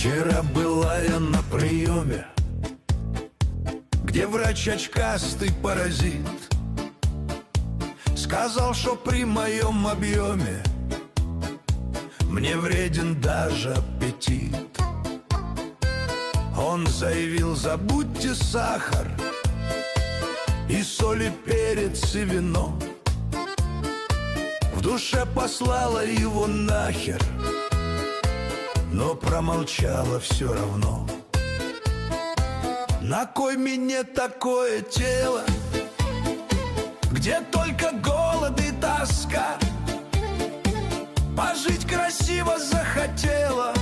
Вчера была я на приеме, где врач очкастый паразит сказал, что при моем объеме мне вреден даже аппетит. Он заявил: забудьте сахар и соль, и перец, и вино. В душе послала его нахер, но промолчала все равно. На кой мне такое тело, где только голод и тоска? Пожить красиво захотела,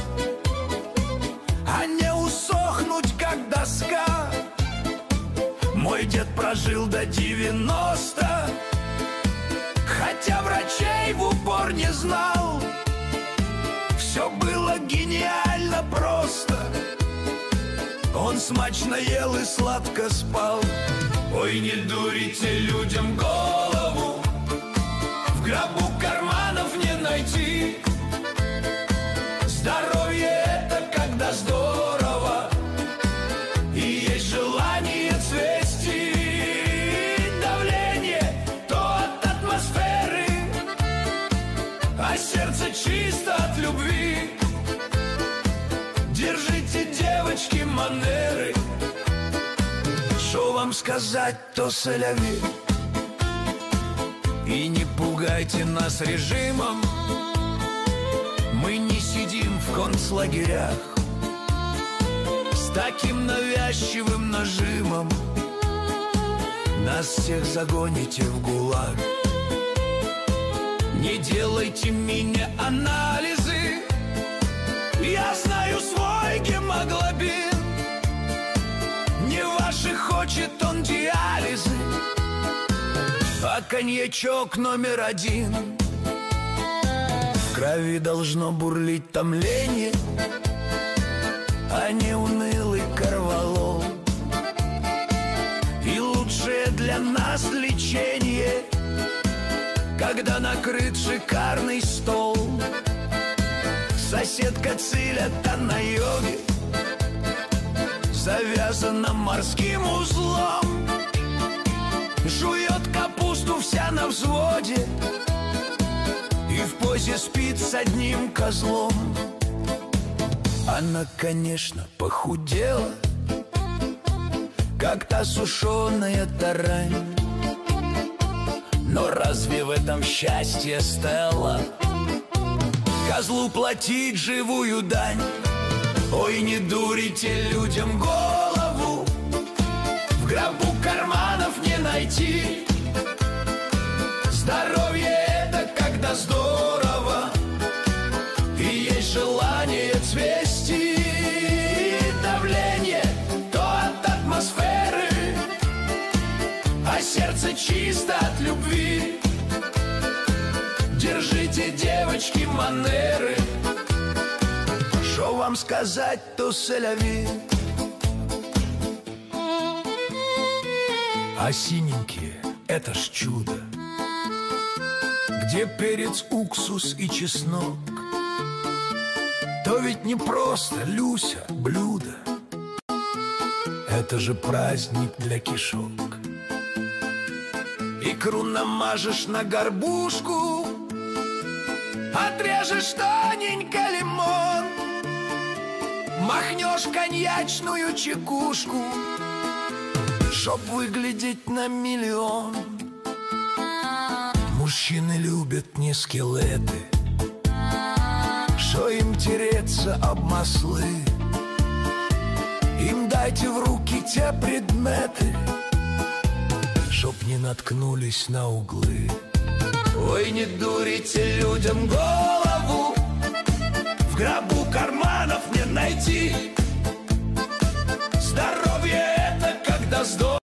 а не усохнуть, как доска. Мой дед прожил до 90, хотя врачей в упор не знал. Все было гениально просто. Он смачно ел и сладко спал. Ой, не дурите людям голову, в гробу карманов не найти. Здоровье — это когда здорово и есть желание цвести. Давление то от атмосферы, а сердце чисто от любви. Держите, девочки, манеры. Что вам сказать, то соляви. И не пугайте нас режимом. Мы не сидим в концлагерях с таким навязчивым нажимом. Нас всех загоните в ГУЛАГ. Не делайте мини-анализы. Я знаю свой гемоглобин. Не ваши хочет он диализы, а коньячок номер 1. В крови должно бурлить томление, а не унылый корвалол. И лучшее для нас лечение, когда накрыт шикарный стол. Соседка Цилята на йоге завязана морским узлом, жует капусту вся на взводе и в позе спит с одним козлом. Она, конечно, похудела, как та сушеная тарань. Но разве в этом счастье, Стелла? Козлу платить живую дань. Ой, не дурите людям голову, в гробу карманов не найти. Здоровье — это когда здорово и есть желание цвести. Давление то от атмосферы, а сердце чисто от любви. Держите, девочки, манеры. Что вам сказать, то соляви. А синенькие — это ж чудо, где перец, уксус и чеснок. То ведь не просто, Люся, блюдо. Это же праздник для кишок. Икру намажешь на горбушку, отрежешь тоненько лимон, махнешь коньячную чекушку, чтоб выглядеть на миллион. Мужчины любят не скелеты, что им тереться об маслы. Им дайте в руки те предметы, чтоб не наткнулись на углы. Ой, не дурите людям голову, в гробу карманов не найти. Здоровье — это когда здорово